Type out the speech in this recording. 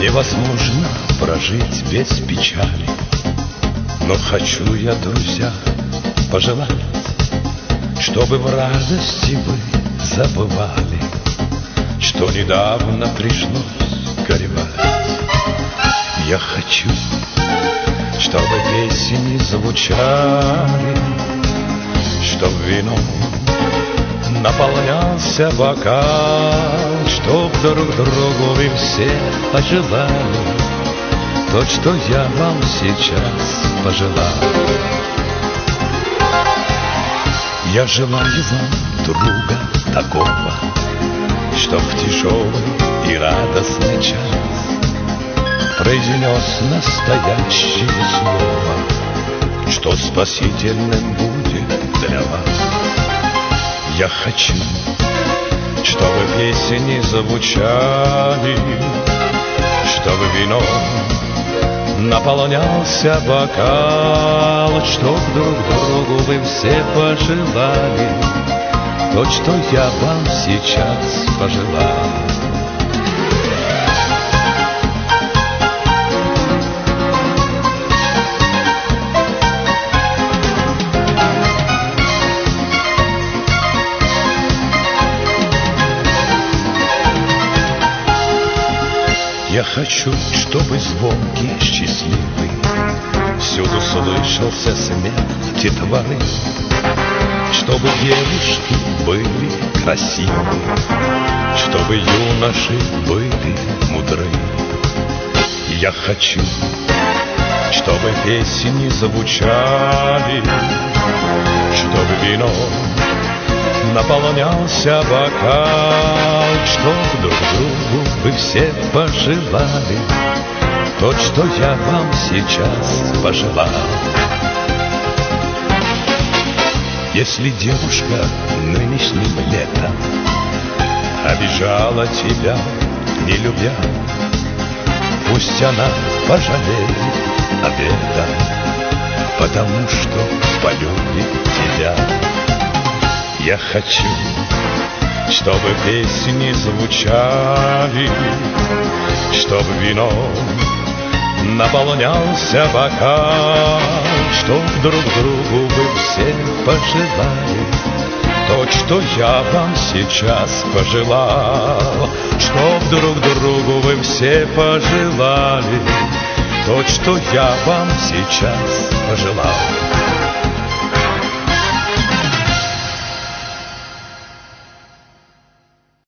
Невозможно прожить без печали, но хочу я, друзья, пожелать, чтобы в радости вы забывали, что недавно пришлось горевать. Я хочу, чтобы песни звучали, чтоб вином наполнялся бокал, чтоб друг другу вы все пожелали то, что я вам сейчас пожелал. Я желаю вам друга такого, чтоб в тяжелый и радостный час произнес настоящее слово, что спасительным будет для вас. Я хочу, чтобы песни звучали, чтобы вином наполнялся бокал, чтоб друг другу вы все пожелали то, что я вам сейчас пожелал. Я хочу, чтобы звонкий, счастливый всюду слышался смех детворы, чтобы девушки были красивы, чтобы юноши были мудры. Я хочу, чтобы песни звучали, чтобы вином наполнялся бокал, чтоб друг другу вы все пожелали то, что я вам сейчас пожелал. Если девушка нынешним летом обижала тебя, не любя, пусть она пожалеет об этом, потому что полюбит тебя. Я хочу, чтобы песни звучали, чтоб вином наполнялся бокал, чтоб друг другу вы все пожелали то, что я вам сейчас пожелал, чтоб друг другу вы все пожелали то, что я вам сейчас пожелал.